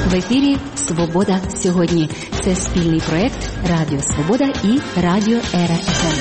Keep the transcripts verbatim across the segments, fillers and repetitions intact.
В ефірі «Свобода сьогодні». Це спільний проєкт Радіо Свобода і Радіо Ера еф ем.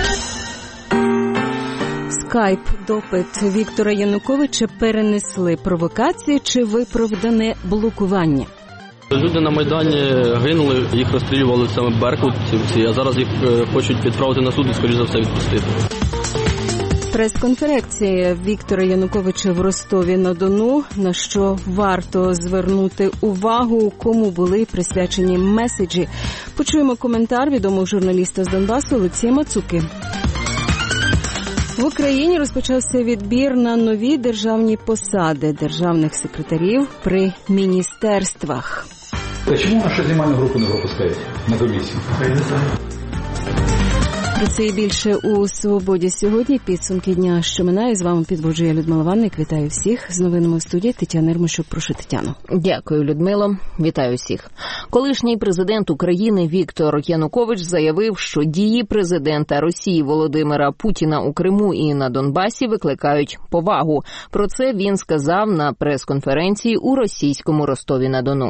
Скайп допит Віктора Януковича перенесли. Провокації чи виправдане блокування? Люди на Майдані гинули, їх розстрілювали саме беркутівці, а зараз їх хочуть відправити на суд і, скоріш за все, відпустити. Прес-конференція Віктора Януковича в Ростові-на-Дону, на що варто звернути увагу, кому були присвячені меседжі. Почуємо коментар відомого журналіста з Донбасу Олексія Мацуки. В Україні розпочався відбір на нові державні посади державних секретарів при міністерствах. Чому нашу знімальну групу не пропускають на комісію? Про це і більше у «Свободі сьогодні». Підсумки дня, що минає. З вами підводжує Людмила Ванник. Вітаю всіх. З новинами в студії Тетяна Єрмощук. Прошу, Тетяно. Дякую, Людмило. Вітаю всіх. Колишній президент України Віктор Янукович заявив, що дії президента Росії Володимира Путіна у Криму і на Донбасі викликають повагу. Про це він сказав на прес-конференції у російському Ростові-на-Дону.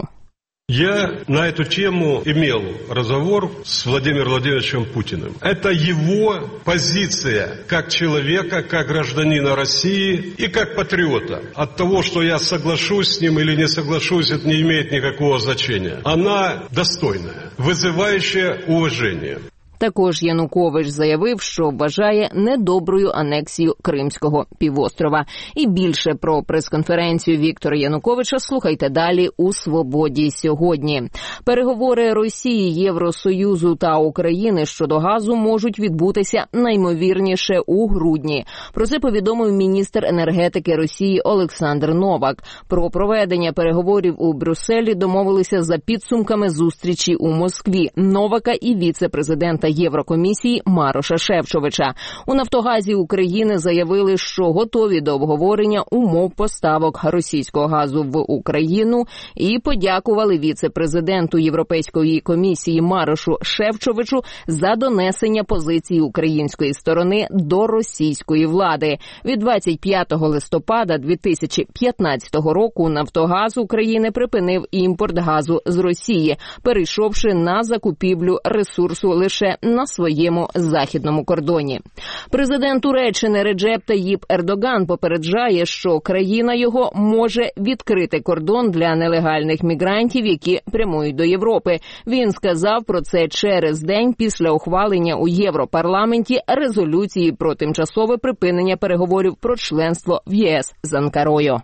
Я на эту тему имел разговор с Владимиром Владимировичем Путиным. Это его позиция как человека, как гражданина России и как патриота. От того, что я соглашусь с ним или не соглашусь, это не имеет никакого значения. Она достойная, вызывающая уважение. Також Янукович заявив, що вважає недоброю анексію Кримського півострова. І більше про прес-конференцію Віктора Януковича слухайте далі у «Свободі сьогодні». Переговори Росії, Євросоюзу та України щодо газу можуть відбутися найімовірніше у грудні. Про це повідомив міністр енергетики Росії Олександр Новак. Про проведення переговорів у Брюсселі домовилися за підсумками зустрічі у Москві Новака і віце-президента Єврокомісії Мароша Шефчовича. У «Нафтогазі України» заявили, що готові до обговорення умов поставок російського газу в Україну і подякували віце-президенту Європейської комісії Марошу Шефчовичу за донесення позиції української сторони до російської влади. Від двадцять п'ятого листопада дві тисячі п'ятнадцятого року «Нафтогаз України» припинив імпорт газу з Росії, перейшовши на закупівлю ресурсу лише на своєму західному кордоні. Президент Туреччини Реджеп Таїп Ердоган попереджає, що країна його може відкрити кордон для нелегальних мігрантів, які прямують до Європи. Він сказав про це через день після ухвалення у Європарламенті резолюції про тимчасове припинення переговорів про членство в ЄС з Анкарою.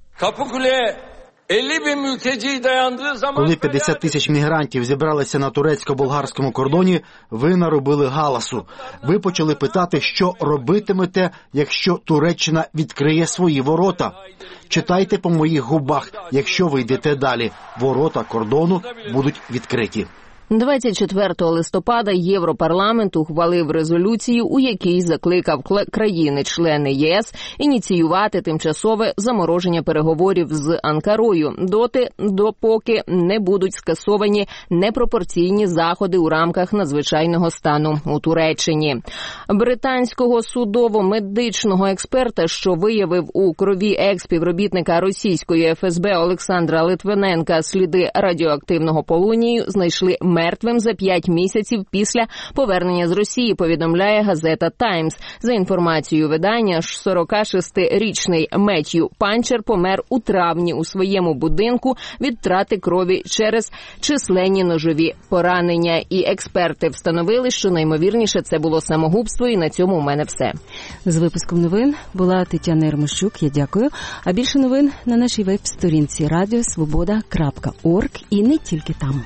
Коли п'ятдесят тисяч мігрантів зібралися на турецько-болгарському кордоні, ви наробили галасу. Ви почали питати, що робитимете, якщо Туреччина відкриє свої ворота. Читайте по моїх губах, якщо ви йдете далі. Ворота кордону будуть відкриті. двадцять четвертого листопада Європарламент ухвалив резолюцію, у якій закликав країни-члени ЄС ініціювати тимчасове замороження переговорів з Анкарою доти, допоки не будуть скасовані непропорційні заходи у рамках надзвичайного стану у Туреччині. Британського судово-медичного експерта, що виявив у крові екс-співробітника російської еф ес бе Олександра Литвиненка сліди радіоактивного полонію, знайшли мертвим за п'ять місяців після повернення з Росії, повідомляє газета «Таймс». За інформацією видання, сорокашестирічний Меттью Панчер помер у травні у своєму будинку від втрати крові через численні ножові поранення. І експерти встановили, що наймовірніше це було самогубство, і на цьому у мене все. З випуском новин була Тетяна Єрмощук, я дякую. А більше новин на нашій веб-сторінці радіо свобода крапка орг і не тільки там.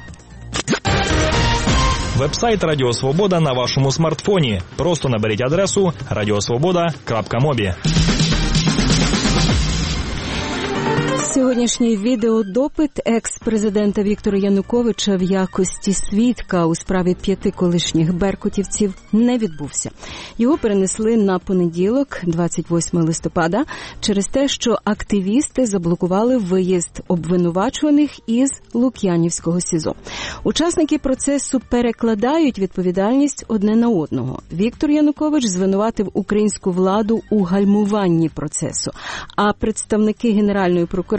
Веб-сайт Радіо Свобода на вашому смартфоні. Просто наберіть адресу радіосвобода крапка мобі. Сьогоднішній відеодопит екс-президента Віктора Януковича в якості свідка у справі п'яти колишніх беркутівців не відбувся. Його перенесли на понеділок, двадцять восьмого листопада, через те, що активісти заблокували виїзд обвинувачуваних із Лук'янівського СІЗО. Учасники процесу перекладають відповідальність одне на одного. Віктор Янукович звинуватив українську владу у гальмуванні процесу, а представники Генеральної прокуратури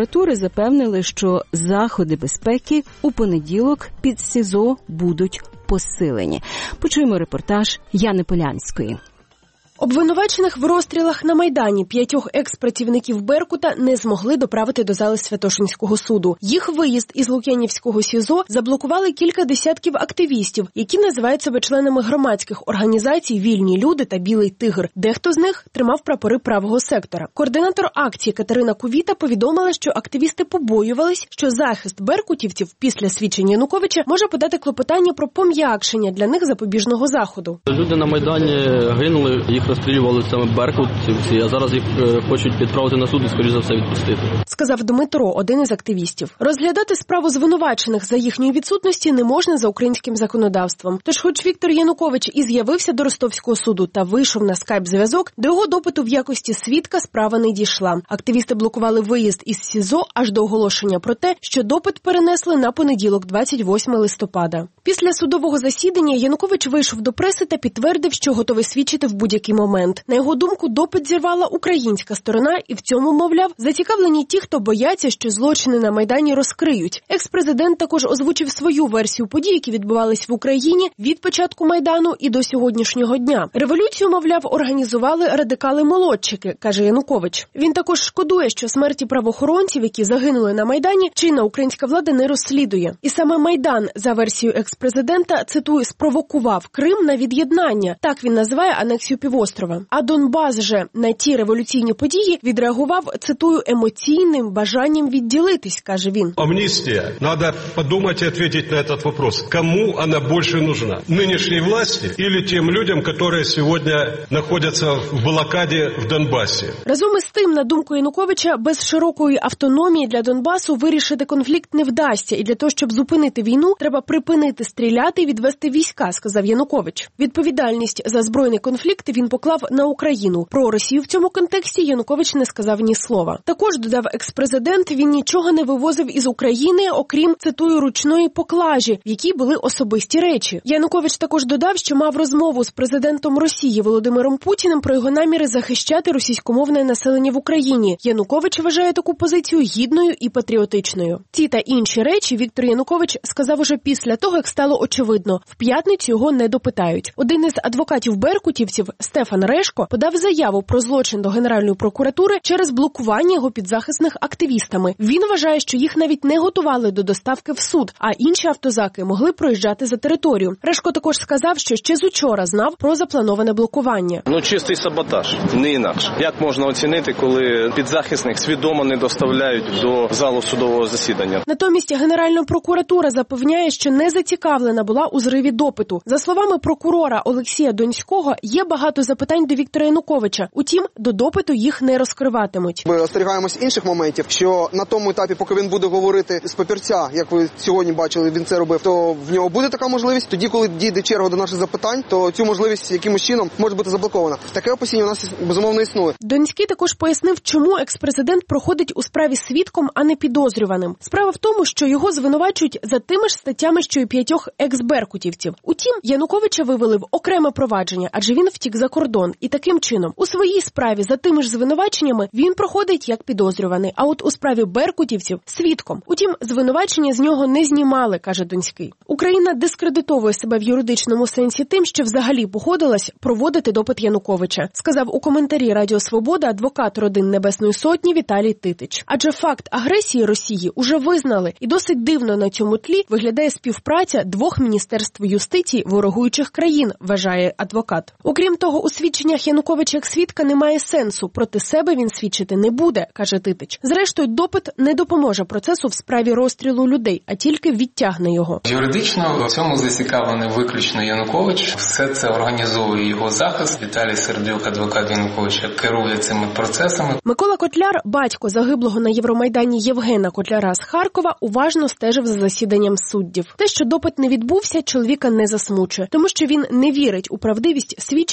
прокуратури запевнили, що заходи безпеки у понеділок під СІЗО будуть посилені. Почуємо репортаж Яни Полянської. Обвинувачених в розстрілах на Майдані п'ятьох екс-працівників Беркута не змогли доправити до зали Святошинського суду. Їх виїзд із Лук'янівського СІЗО заблокували кілька десятків активістів, які називають себе членами громадських організацій «Вільні люди» та «Білий тигр». Дехто з них тримав прапори правого сектора. Координатор акції Катерина Кувіта повідомила, що активісти побоювались, що захист беркутівців після свідчення Януковича може подати клопотання про пом'якшення для них запобіжного заходу. Люди на Майдані гинули, їх розстрілювали саме беркутівці, а зараз їх хочуть відправити на суд і, скоріш за все, відпустити. Сказав Дмитро, один із активістів. Розглядати справу звинувачених за їхньої відсутності не можна за українським законодавством. Тож, хоч Віктор Янукович і з'явився до Ростовського суду та вийшов на скайп-зв'язок, до його допиту в якості свідка справа не дійшла. Активісти блокували виїзд із СІЗО аж до оголошення про те, що допит перенесли на понеділок, двадцять восьмого листопада. Після судового засідання Янукович вийшов до преси та підтвердив, що готовий свідчити в будь-який момент. На його думку, допит зірвала українська сторона і в цьому, мовляв, зацікавлені ті, хто бояться, що злочини на Майдані розкриють. Екс-президент також озвучив свою версію подій, які відбувались в Україні від початку Майдану і до сьогоднішнього дня. Революцію, мовляв, організували радикали-молодчики, каже Янукович. Він також шкодує, що смерті правоохоронців, які загинули на Майдані, чинна українська влада не розслідує. І саме Майдан, за версією екс-президента, цитую, спровокував Крим на від'єднання. Так він називає анексію півострова. А Донбас же на ті революційні події відреагував, цитую, емоційним бажанням відділитись, каже він. Амністія. Треба подумати і відповідати на цей вопрос. Кому вона більше нужна? Нинішній власті або тим людям, які сьогодні знаходяться в блокаді в Донбасі? Разом із тим, на думку Януковича, без широкої автономії для Донбасу вирішити конфлікт не вдасться. І для того, щоб зупинити війну, треба припинити стріляти і відвести війська, сказав Янукович. Відповідальність за збройний конфлікт він поклав на Україну. Про Росію в цьому контексті Янукович не сказав ні слова. Також, додав екс-президент, він нічого не вивозив із України, окрім, цитую, ручної поклажі, в якій були особисті речі. Янукович також додав, що мав розмову з президентом Росії Володимиром Путіним про його наміри захищати російськомовне населення в Україні. Янукович вважає таку позицію гідною і патріотичною. Ці та інші речі Віктор Янукович сказав уже після того, як стало очевидно. В п'ятницю його не допитають. Один із адвокатів беркутівців, Стефан Решко, подав заяву про злочин до Генеральної прокуратури через блокування його підзахисних активістами. Він вважає, що їх навіть не готували до доставки в суд, а інші автозаки могли проїжджати за територію. Решко також сказав, що ще з учора знав про заплановане блокування. Ну, чистий саботаж, не інакше. Як можна оцінити, коли підзахисних свідомо не доставляють до залу судового засідання? Натомість Генеральна прокуратура запевняє, що не зацікавлена була у зриві допиту. За словами прокурора Олексія Донського, є багато запитань до Віктора Януковича. Утім, до допиту їх не розкриватимуть. Ми остерігаємось інших моментів, що на тому етапі, поки він буде говорити з папірця, як ви сьогодні бачили, він це робив, то в нього буде така можливість. Тоді, коли дійде черга до наших запитань, то цю можливість якимось чином може бути заблокована. Таке опасіння у нас, безумовно, існує. Донський також пояснив, чому екс-президент проходить у справі свідком, а не підозрюваним. Справа в тому, що його звинувачують за тими ж статтями, що й п'ятьох екс-беркутівців. Утім, Януковича вивели в окреме провадження, адже він втік за кордон. І таким чином, у своїй справі за тими ж звинуваченнями він проходить як підозрюваний, а от у справі беркутівців – свідком. Утім, звинувачення з нього не знімали, каже Донський. Україна дискредитовує себе в юридичному сенсі тим, що взагалі погодилась проводити допит Януковича, сказав у коментарі Радіо Свобода адвокат родин Небесної Сотні Віталій Титич. Адже факт агресії Росії уже визнали, і досить дивно на цьому тлі виглядає співпраця двох міністерств юстиції ворогуючих країн, вважає адвокат. Окрім того, у свідченнях Януковича як свідка немає сенсу, проти себе він свідчити не буде, каже Титич. Зрештою, допит не допоможе процесу в справі розстрілу людей, а тільки відтягне його. Юридично в цьому зацікавлений виключно Янукович. Все це організовує його захист. Віталій Сердюк, адвокат Януковича, керує цими процесами. Микола Котляр, батько загиблого на Євромайдані Євгена Котляра з Харкова, уважно стежив за засіданням суддів. Те, що допит не відбувся, чоловіка не засмучує, тому що він не вірить у правдивість свідчень колишнього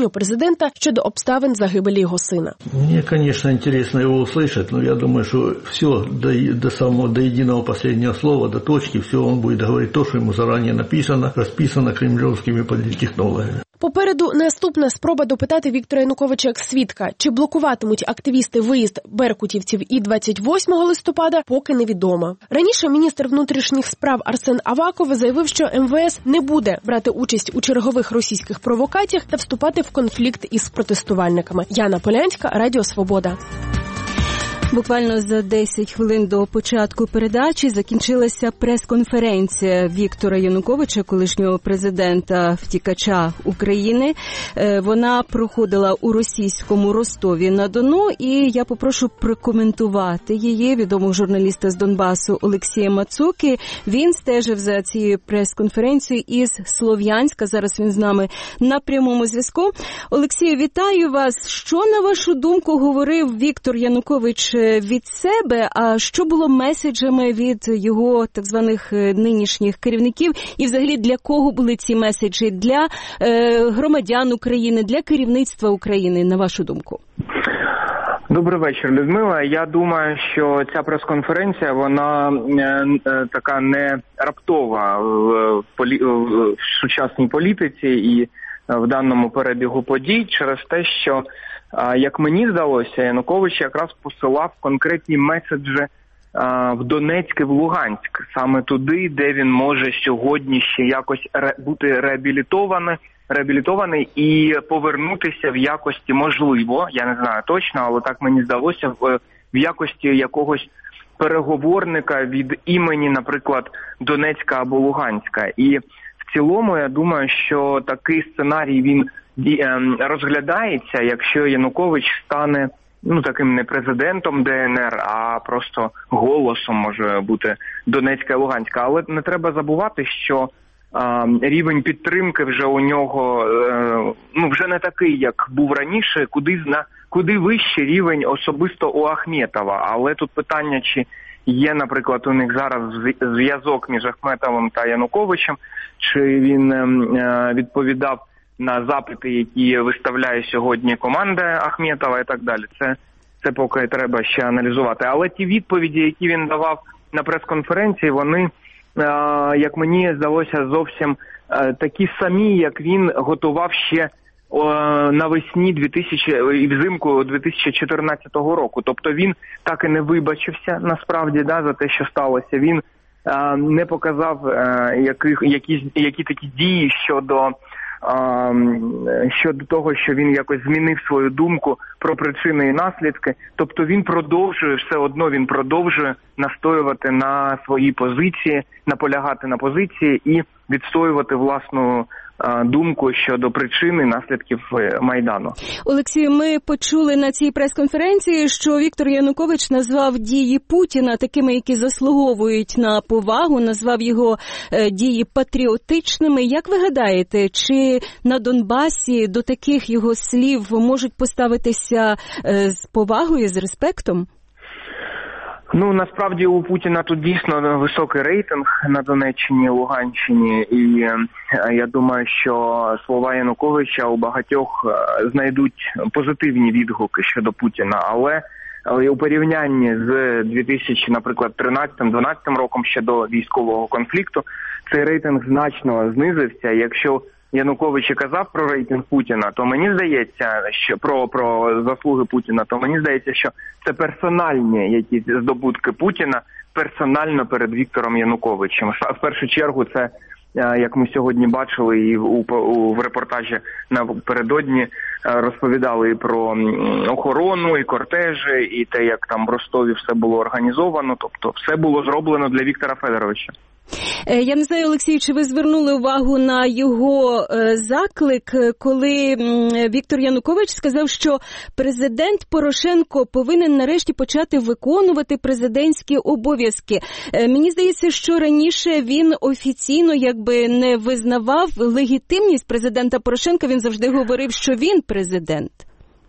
колишнього президента щодо обставин загибелі його сина. Мені, звісно, цікаво його услышать, але я думаю, що все до, до самого, до єдиного останнього слова, до точки, все він буде говорити те, що йому зарані написано, розписано кремлівськими політтехнологами. Попереду наступна спроба допитати Віктора Януковича як свідка. Чи блокуватимуть активісти виїзд беркутівців і двадцять восьмого листопада, поки невідомо. Раніше міністр внутрішніх справ Арсен Аваков заявив, що ем ве ес не буде брати участь у чергових російських провокаціях та вступати в конфлікт із протестувальниками. Яна Полянська, Радіо Свобода. Буквально за десять хвилин до початку передачі закінчилася прес-конференція Віктора Януковича, колишнього президента-втікача України. Вона проходила у російському Ростові-на-Дону, і я попрошу прокоментувати її відомого журналіста з Донбасу Олексія Мацуки. Він стежив за цією прес-конференцією із Слов'янська. Зараз він з нами на прямому зв'язку. Олексію, вітаю вас. Що, на вашу думку, говорив Віктор Янукович від себе, а що було меседжами від його так званих нинішніх керівників? І взагалі для кого були ці меседжі? Для е, громадян України, для керівництва України, на вашу думку? Добрий вечір, Людмила. Я думаю, що ця прес-конференція, вона е, е, така не раптова в, полі... в сучасній політиці і в даному перебігу подій через те, що, як мені здалося, Янукович якраз посилав конкретні меседжі в Донецьк і в Луганськ, саме туди, де він може сьогодні ще якось бути реабілітований, реабілітований і повернутися в якості, можливо, я не знаю точно, але так мені здалося, в, в якості якогось переговорника від імені, наприклад, Донецька або Луганська. І в цілому, я думаю, що такий сценарій, він розглядається, якщо Янукович стане, ну, таким не президентом де ен ер, а просто голосом може бути Донецька і Луганська. Але не треба забувати, що а, рівень підтримки вже у нього, е, ну, вже не такий, як був раніше, куди, на, куди вищий рівень особисто у Ахметова. Але тут питання, чи є, наприклад, у них зараз зв'язок між Ахметовим та Януковичем, чи він е, відповідав на запити, які виставляє сьогодні команда Ахметова і так далі. Це, це поки треба ще аналізувати. Але ті відповіді, які він давав на прес-конференції, вони, як мені здалося, зовсім такі самі, як він готував ще навесні дві тисячі і взимку дві тисячі чотирнадцятого року. Тобто він так і не вибачився, насправді, да, за те, що сталося. Він не показав які, які, які такі дії щодо щодо того, що він якось змінив свою думку про причини і наслідки. Тобто він продовжує, все одно він продовжує настоювати на своїй позиції, наполягати на позиції і відстоювати власну думку щодо причин і наслідків Майдану. Олексію, ми почули на цій прес-конференції, що Віктор Янукович назвав дії Путіна такими, які заслуговують на повагу, назвав його дії патріотичними. Як ви гадаєте, чи на Донбасі до таких його слів можуть поставитися з повагою, з респектом? Ну, насправді у Путіна тут дійсно високий рейтинг на Донеччині, Луганщині, і я думаю, що слова Януковича у багатьох знайдуть позитивні відгуки щодо Путіна, але у порівнянні з дві тисячі, наприклад, тринадцятим-дванадцятим роком ще до військового конфлікту, цей рейтинг значно знизився. Якщо Янукович і казав про рейтинг Путіна, то мені здається, що про, про заслуги Путіна, то мені здається, що це персональні якісь здобутки Путіна персонально перед Віктором Януковичем. В першу чергу це, як ми сьогодні бачили і у, у в репортажі напередодні розповідали і про охорону, і кортежі, і те, як там в Ростові все було організовано, тобто все було зроблено для Віктора Федоровича. Я не знаю, Олексій, чи ви звернули увагу на його заклик, коли Віктор Янукович сказав, що президент Порошенко повинен нарешті почати виконувати президентські обов'язки. Мені здається, що раніше він офіційно якби не визнавав легітимність президента Порошенка, він завжди говорив, що він президент.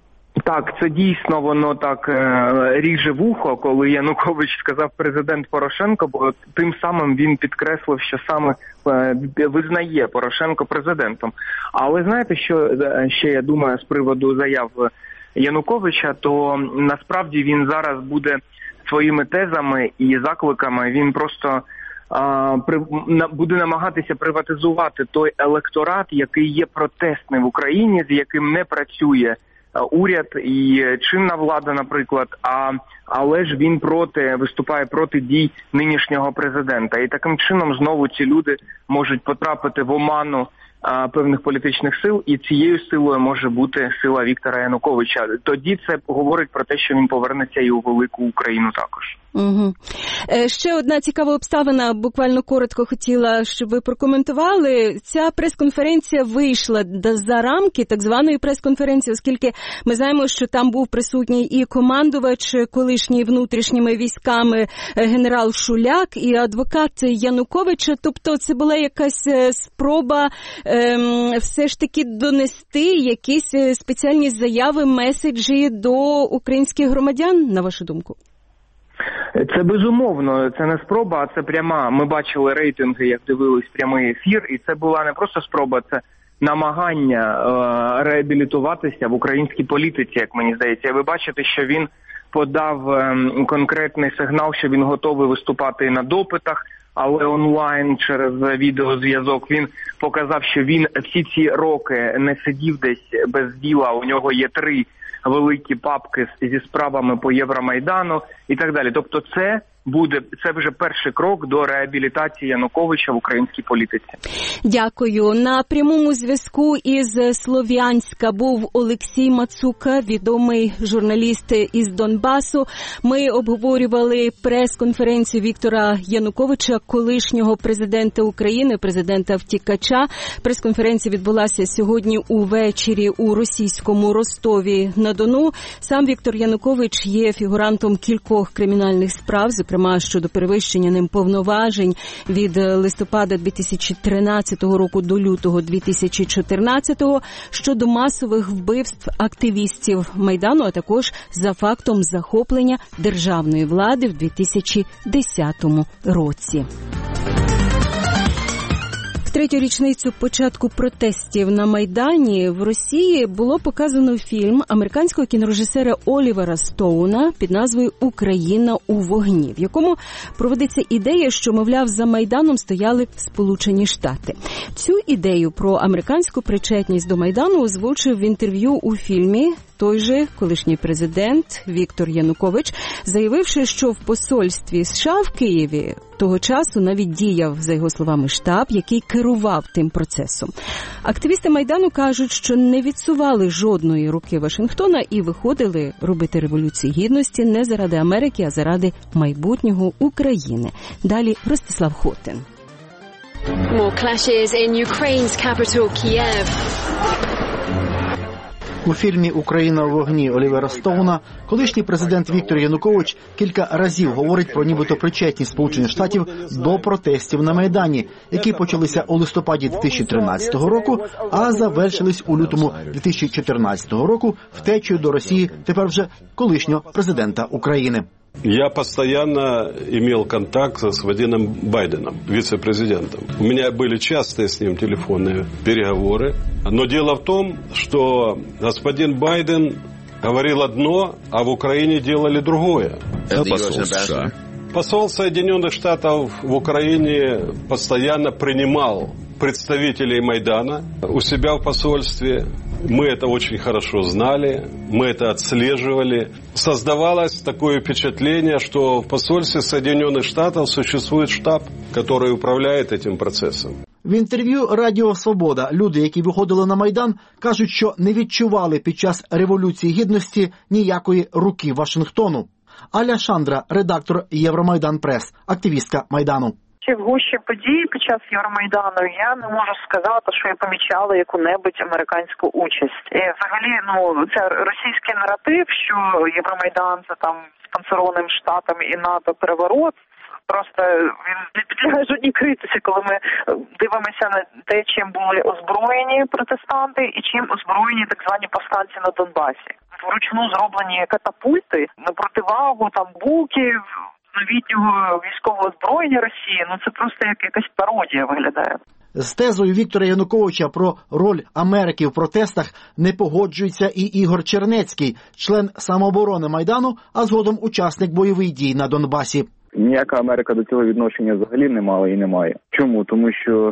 Так, це дійсно воно так е, ріже вухо, коли Янукович сказав президент Порошенко, бо тим самим він підкреслив, що саме е, визнає Порошенко президентом. Але знаєте, що ще я думаю з приводу заяв Януковича, то насправді він зараз буде своїми тезами і закликами, він просто е, при, на, буде намагатися приватизувати той електорат, який є протестний в Україні, з яким не працює уряд і чинна влада, наприклад, а але ж він проти виступає проти дій нинішнього президента. І таким чином знову ці люди можуть потрапити в оману а, певних політичних сил, і цією силою може бути сила Віктора Януковича. Тоді це говорить про те, що він повернеться і у велику Україну також. Угу. Ще одна цікава обставина, буквально коротко хотіла, щоб ви прокоментували. Ця прес-конференція вийшла за рамки так званої прес-конференції, оскільки ми знаємо, що там був присутній і командувач колишній внутрішніми військами генерал Шуляк, і адвокат Януковича. Тобто це була якась спроба ем, все ж таки донести якісь спеціальні заяви, меседжі до українських громадян, на вашу думку? Це безумовно, це не спроба, а це пряма. Ми бачили рейтинги, як дивились прямий ефір, і це була не просто спроба, це намагання е, реабілітуватися в українській політиці, як мені здається. Ви бачите, що він подав е, конкретний сигнал, що він готовий виступати на допитах, але онлайн через відеозв'язок. Він показав, що він всі ці роки не сидів десь без діла, у нього є три великі папки зі справами по Євромайдану і так далі. Тобто це буде, це вже перший крок до реабілітації Януковича в українській політиці. Дякую. На прямому зв'язку із Слов'янська був Олексій Мацука, відомий журналіст із Донбасу. Ми обговорювали прес-конференцію Віктора Януковича, колишнього президента України, президента-втікача. Прес-конференція відбулася сьогодні увечері у російському Ростові-на-Дону. Сам Віктор Янукович є фігурантом кількох кримінальних справ, зокрема щодо перевищення ним повноважень від листопада дві тисячі тринадцятого року до лютого дві тисячі чотирнадцятого, щодо масових вбивств активістів Майдану, а також за фактом захоплення державної влади в дві тисячі десятому році. Третю річницю початку протестів на Майдані в Росії було показано фільм американського кінорежисера Олівера Стоуна під назвою «Україна у вогні», в якому проводиться ідея, що, мовляв, за Майданом стояли Сполучені Штати. Цю ідею про американську причетність до Майдану озвучив в інтерв'ю у фільмі той же колишній президент Віктор Янукович, заявивши, що в посольстві США в Києві того часу навіть діяв, за його словами, штаб, який керував тим процесом. Активісти Майдану кажуть, що не відсували жодної руки Вашингтона і виходили робити Революцію Гідності не заради Америки, а заради майбутнього України. Далі Ростислав Хотин. More clashes in Ukraine's capital, Kyiv. У фільмі «Україна у вогні» Олівера Стоуна колишній президент Віктор Янукович кілька разів говорить про нібито причетність Сполучених Штатів до протестів на Майдані, які почалися у листопаді дві тисячі тринадцятого року, а завершились у лютому дві тисячі чотирнадцятого року втечею до Росії тепер вже колишнього президента України. Я постоянно имел контакт с господином Байденом, вице-президентом. У меня были частые с ним телефонные переговоры. Но дело в том, что господин Байден говорил одно, а в Украине делали другое. А посол США? Посол Соединенных Штатов в Украине постоянно принимал представителей Майдана у себя в посольстве. Мы это очень хорошо знали, мы это отслеживали. Создавалось такое впечатление, что в посольстве Соединенных Штатов существует штаб, который управляет этим процессом. В інтерв'ю Радіо Свобода люди, які виходили на Майдан, кажуть, що не відчували під час Революції Гідності ніякої руки Вашингтону. Аля Шандра, редактор Євромайдан Прес, активістка Майдану. В гущі подій під час Євромайдану я не можу сказати, що я помічала яку-небудь американську участь. І взагалі, ну, це російський наратив, що Євромайдан – це там спонсорованим Штатами і НАТО переворот. просто він не підлягає жодній критиці, коли ми дивимося на те, чим були озброєні протестанти і чим озброєні так звані повстанці на Донбасі. Вручну зроблені катапульти на противагу там буків, новітнього військового озброєння Росії. Ну це просто як якась пародія виглядає. З тезою Віктора Януковича про роль Америки в протестах не погоджується і Ігор Чернецький, член самооборони Майдану, а згодом учасник бойових дій на Донбасі. Ніяка Америка до цього відношення взагалі не мала і не має. Чому? Тому що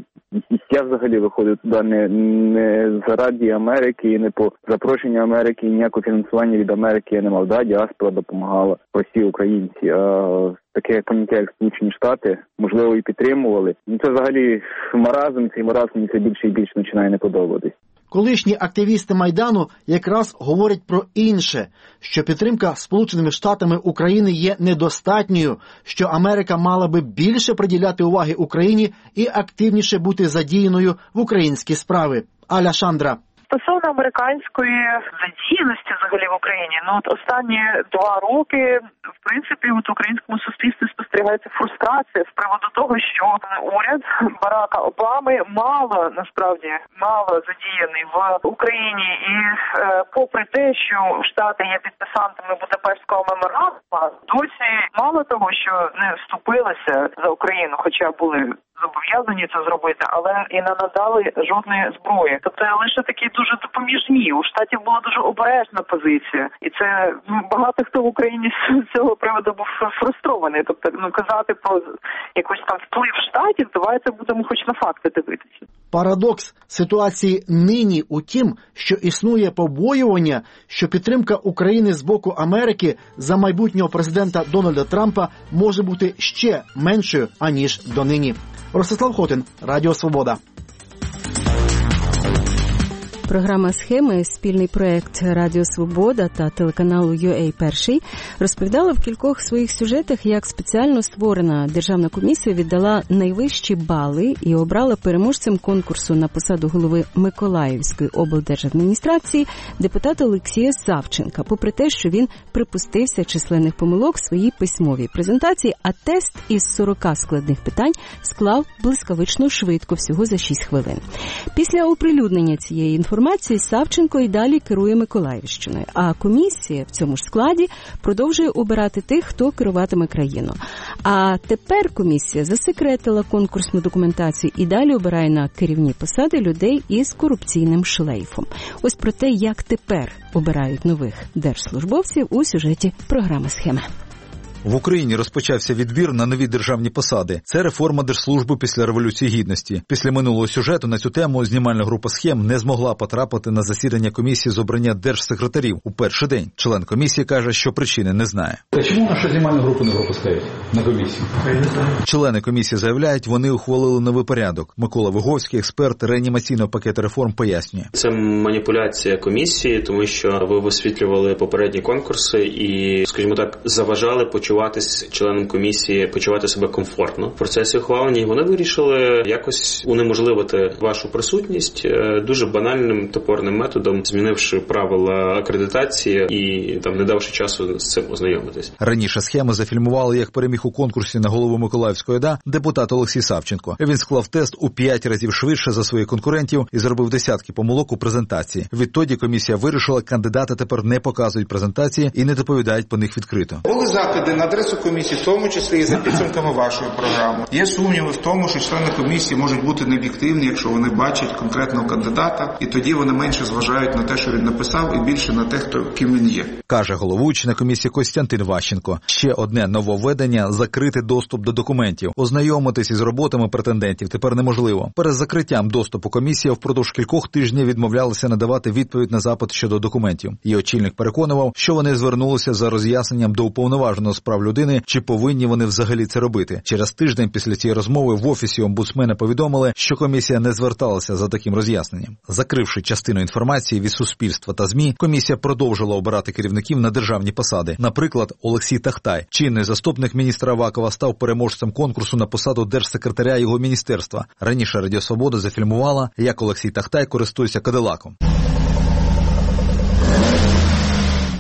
я взагалі виходив туди не, не заради Америки і не по запрошенню Америки, і ніякого фінансування від Америки я не мав. Да, діаспора допомагала, прості українці, а таке поняття, як Сполучені Штати, можливо, і підтримували. Ну це взагалі маразм, цей маразм мені це більше і більше починає не подобатись. Колишні активісти Майдану якраз говорять про інше, що підтримка Сполученими Штатами України є недостатньою, що Америка мала би більше приділяти уваги Україні і активніше бути задіяною в українські справи. Аля Шандра. Стосовно американської задіяності взагалі в Україні, ну от останні два роки, в принципі, от в українському суспільстві спостерігається фрустрація з приводу того, що уряд Барака Обами мало, насправді, мало задіяний в Україні. І е, попри те, що Штати є підписантами Будапештського меморандуму, досі мало того, що не вступилися за Україну, хоча були зобов'язані це зробити, але і не надали жодної зброї. Тобто лише такі дуже допоміжні. У Штатів була дуже обережна позиція. І це багато хто в Україні з цього приводу був фрустрований. Тобто, ну, казати про якийсь там вплив Штатів, давайте будемо хоч на факти дивитися. Парадокс ситуації нині у тім, що існує побоювання, що підтримка України з боку Америки за майбутнього президента Дональда Трампа може бути ще меншою, аніж донині. Ростислав Хотин, Радіо Свобода. Програма «Схеми», спільний проєкт Радіо Свобода та телеканалу ю ей Перший, розповідала в кількох своїх сюжетах, як спеціально створена Державна комісія віддала найвищі бали і обрала переможцем конкурсу на посаду голови Миколаївської облдержадміністрації депутата Олексія Савченка, попри те, що він припустився численних помилок в своїй письмовій презентації, а тест із сорока складних питань склав блискавично швидко, всього за шість хвилин. Після оприлюднення цієї інформації Савченко і далі керує Миколаївщиною, а комісія в цьому ж складі продовжує обирати тих, хто керуватиме країною. А тепер комісія засекретила конкурсну документацію і далі обирає на керівні посади людей із корупційним шлейфом. Ось про те, як тепер обирають нових держслужбовців у сюжеті програми «Схеми». В Україні розпочався відбір на нові державні посади. Це реформа держслужби після Революції Гідності. Після минулого сюжету на цю тему знімальна група «Схем» не змогла потрапити на засідання комісії з обрання держсекретарів у перший день. Член комісії каже, що причини не знає. А чому нашу знімальну групу не пропускають на комісію? Члени комісії заявляють, вони ухвалили новий порядок. Микола Виговський, експерт реанімаційного пакету реформ, пояснює. Це маніпуляція комісії, тому що ви висвітлювали попередні конкурси і, скажімо так, заважали почувати почуватись членом комісії, почувати себе комфортно в процесі ухвалення, і вони вирішили якось унеможливити вашу присутність дуже банальним топорним методом, змінивши правила акредитації і там не давши часу з цим ознайомитись. Раніше «Схеми» зафільмували, як переміг у конкурсі на голову Миколаївської ОДА депутат Олексій Савченко. Він склав тест у п'ять разів швидше за своїх конкурентів і зробив десятки помилок у презентації. Відтоді комісія вирішила, кандидати тепер не показують презентації і не доповідають по них відкрито. Були закиди на адресу комісії, в тому числі і за підсумками вашої програми. Є сумніви в тому, що члени комісії можуть бути необ'єктивні, якщо вони бачать конкретного кандидата, і тоді вони менше зважають на те, що він написав, і більше на те, хто ким він є. Каже головуючий на комісії Костянтин Ващенко. Ще одне нововведення – закрити доступ до документів. Ознайомитись із роботами претендентів тепер неможливо. Перед закриттям доступу комісія впродовж кількох тижнів відмовлялася надавати відповідь на запит щодо документів. Її очільник переконував, що вони звернулися за роз'ясненням до уповноваженого з прав людини, чи повинні вони взагалі це робити. Через тиждень після цієї розмови в офісі омбудсмена повідомили, що комісія не зверталася за таким роз'ясненням. Закривши частину інформації від суспільства та ЗМІ, комісія продовжила обирати керівників на державні посади. Наприклад, Олексій Тахтай, чинний заступник міністра Авакова, став переможцем конкурсу на посаду держсекретаря його міністерства. Раніше Радіо Свобода зафільмувала, як Олексій Тахтай користується кадилаком.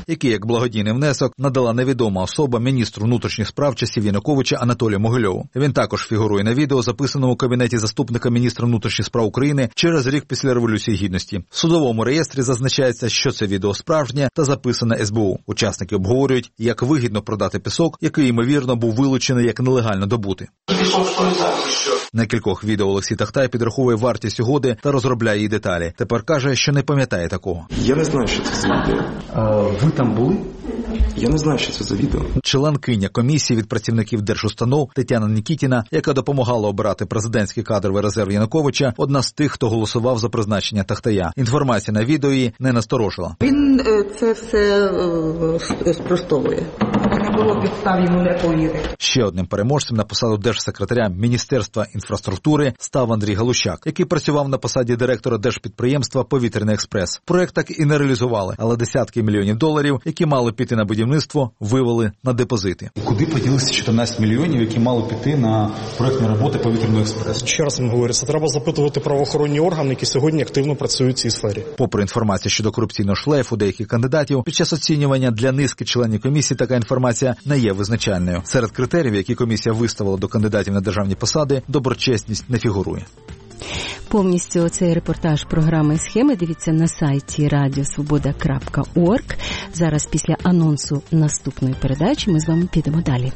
який як благодійний внесок надала невідома особа міністру внутрішніх справ часів Януковича Анатолію Могильову. Він також фігурує на відео, записаному у кабінеті заступника міністра внутрішніх справ України через рік після Революції Гідності. В судовому реєстрі зазначається, що це відео справжнє та записане ес бе у. Учасники обговорюють, як вигідно продати пісок, який, ймовірно, був вилучений як нелегально добути. На кількох відео Олексій Тахтай підраховує вартість угоди та розробляє її деталі. Тепер каже, що не пам'ятає такого. Я не знаю, що це за відео. А ви там були? Я не знаю, що це за відео. Членкиня комісії від працівників держустанов Тетяна Нікітіна, яка допомагала обирати президентський кадровий резерв Януковича, одна з тих, хто голосував за призначення Тахтая. Інформація на відео її не насторожила. Він це все спростовує. Не було підстав йому не повірити. Ще одним переможцем на посаду держсекретаря Міністерства інфраструктури став Андрій Галущак, який працював на посаді директора держпідприємства «Повітряний експрес». Проект так і не реалізували, але десятки мільйонів доларів, які мали піти на будівництво, вивели на депозити. Куди поділися чотирнадцять мільйонів, які мали піти на проектні роботи «Повітряного експресу»? Ще раз вам говорю, це треба запитувати правоохоронні органи, які сьогодні активно працюють в цій сфері. Попри інформацію щодо корупційного шлейфу деяких кандидатів, під час оцінювання для низки членів комісії така інформація не є визначальною. Серед критеріїв, які комісія виставила до кандидатів на державні посади, доброчесність не фігурує. Повністю цей репортаж програми «Схеми» дивіться на сайті радіосвобода крапка орг. Зараз після анонсу наступної передачі ми з вами підемо далі.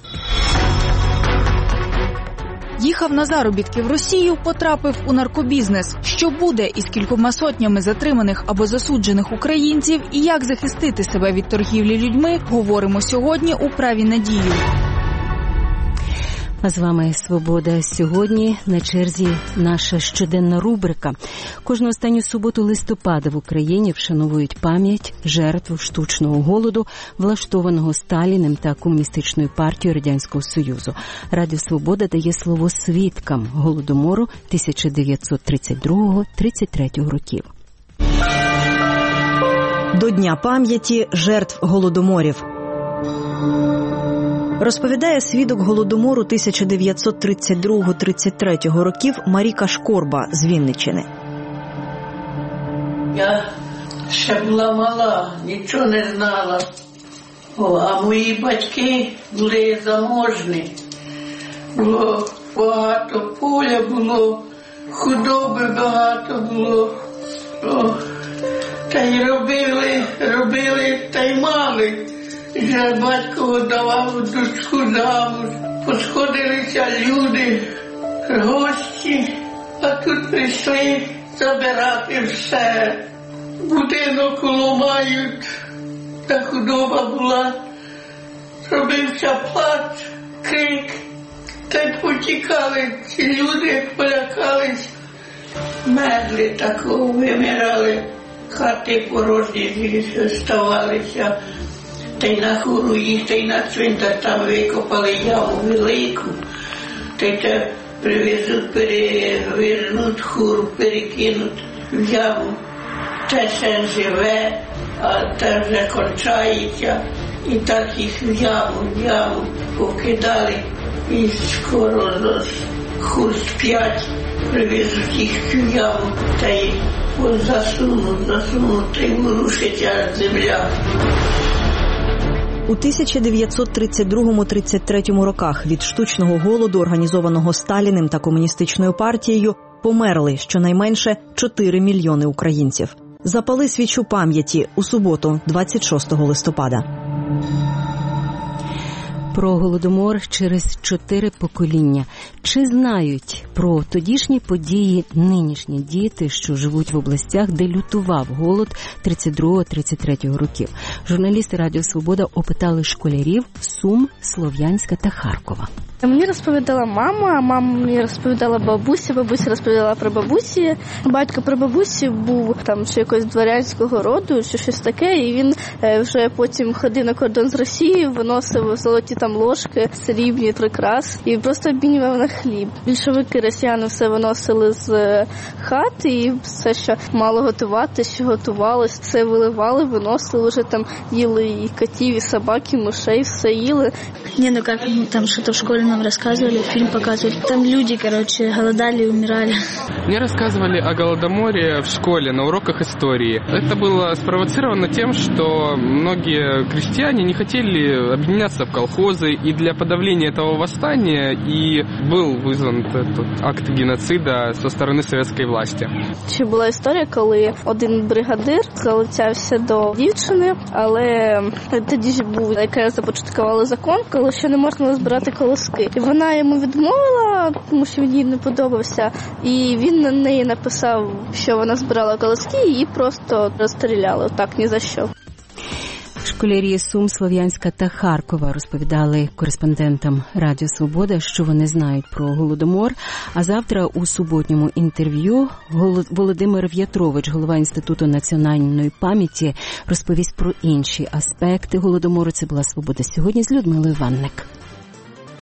Їхав на заробітки в Росію, потрапив у наркобізнес. Що буде із кількома сотнями затриманих або засуджених українців і як захистити себе від торгівлі людьми, говоримо сьогодні у «Праві на дію». А з вами «Свобода». Сьогодні на черзі наша щоденна рубрика. Кожну останню суботу листопада в Україні вшановують пам'ять жертв штучного голоду, влаштованого Сталіним та Комуністичною партією Радянського Союзу. Радіо «Свобода» дає слово свідкам Голодомору тисяча дев'ятсот тридцять другого - тридцять третього років. До Дня пам'яті жертв Голодоморів. Розповідає свідок Голодомору тисяча дев'ятсот тридцять другого - тридцять третього років Маріка Шкорба з Вінниччини. Я ще була мала, нічого не знала. О, а мої батьки були заможні. Було багато поля, було худоби багато було. О, та й робили, робили, та й мали. Вже батько давав дочку замуж, посходилися люди, гості, а тут прийшли забирати все. Будинок ламають, та худоба була, робився плач, крик, та й потікали ці люди, полякались, мерли такого, вимирали, хати порожні ставалися. Та й на хуру їх, та й на цвинтар там викопали яму велику, та й те привезуть, перевернуть хуру, перекинуть в яму. Те ще живе, а те вже кончається. І так їх в яму, в яму покидали. І скоро хур сп'ять, привезуть їх в яму, та й засунуть, засунуть, та й ворушиться земля. У тисяча дев'ятсот тридцять другому - тридцять третьому роках від штучного голоду, організованого Сталіним та Комуністичною партією, померли щонайменше чотири мільйони українців. Запали свічу пам'яті у суботу, двадцять шостого листопада. Про Голодомор через чотири покоління. Чи знають про тодішні події нинішні діти, що живуть в областях, де лютував голод тридцять другого - тридцять третього років? Журналісти Радіо Свобода опитали школярів Сум, Слов'янська та Харкова. Мені розповідала мама, а мама мені розповідала бабуся, бабуся розповідала про бабусі. Батько про бабусі був там ще якогось дворянського роду, чи щось таке, і він вже потім ходив на кордон з Росією, виносив золоті там ложки, срібні, прикрас, і просто обмінював на хліб. Більшовики, росіяни все виносили з хат, і все, що мало готувати, що готувалось, все виливали, виносили, вже там їли і котів, і собак, і мишей, все їли. Не, ну как, ну там что-то в школе нам рассказывали, фильм показывали. Там люди, короче, голодали и умирали. Мне рассказывали о Голодоморе в школе на уроках истории. Это было спровоцировано тем, что многие крестьяне не хотели объединяться в колхозы, и для подавления этого восстания и был вызван этот акт геноцида со стороны советской власти. Ще була історія, коли один бригадир залицявся до дівчини, але тоді ж був, яка започаткувала закон, коли ще не можна було збирати колоски. І вона йому відмовила, тому що він їй не подобався, і він на неї написав, що вона збирала колоски, і її просто розстріляли, так, ні за що. Школярі Сум, Слов'янська та Харкова розповідали кореспондентам Радіо Свобода, що вони знають про Голодомор. А завтра у суботньому інтерв'ю Володимир В'ятрович, голова Інституту національної пам'яті, розповість про інші аспекти Голодомору. Це була «Свобода сьогодні» з Людмилою Ванник.